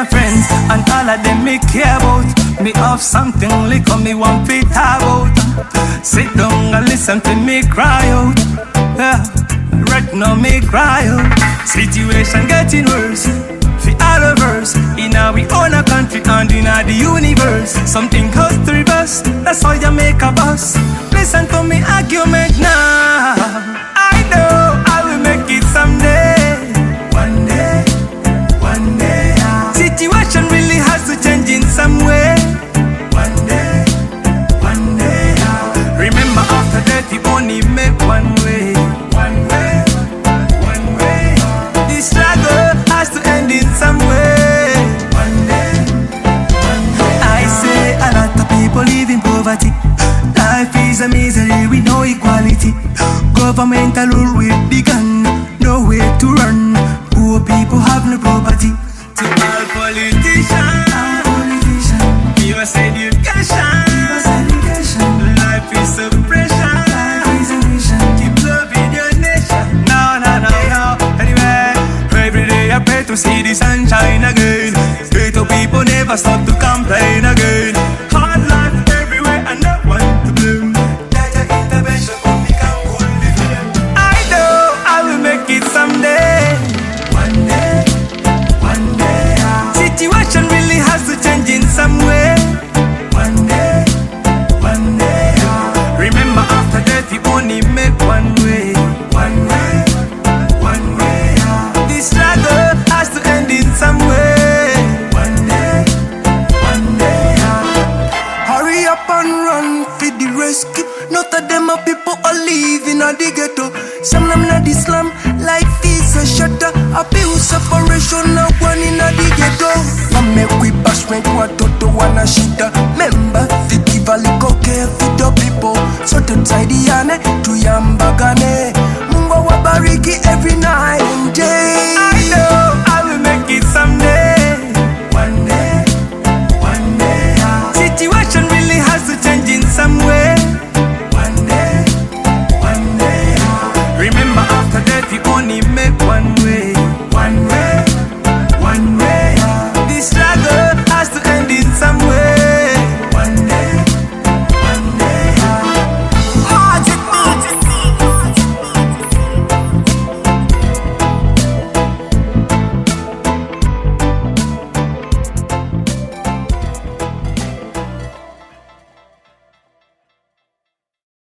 friends, and all of them me care about. Me have something little me want to talk about. Sit down and listen to me cry out. Yeah, right now me cry out. Situation getting worse. For all of us, in our own country and in the universe. Something has to reverse, that's how you make a bus. Listen to me argument now. I know I will make it someday. One day, one day. Situation really has to change in some way. One day, one day. Remember after that you only make one way. One way, one way. This struggle has to end in some way. One day, one day. I say a lot of people live in poverty. Life is a misery with no equality. Governmental rule with the gun, nowhere to run. Poor people have no property. To all politicians, give us education. Life is suppression. Keep loving your nation. No, no, no, no. Anyway, every day I pray to see the sunshine again. Ghetto people never stop to complain again. Hard life everywhere and no one to blame. That your intervention will become cool living. I know I will make it someday. One day, one day. Situation really has to change in some way. One day, one day. Remember after that you only make one way. One way, one way. This struggle has to end in some way. One day, one day. Hurry up and run for the rescue. Not of them are people are living in the ghetto. Some them not the slum. Life is a shutter. Abuse separation of one in the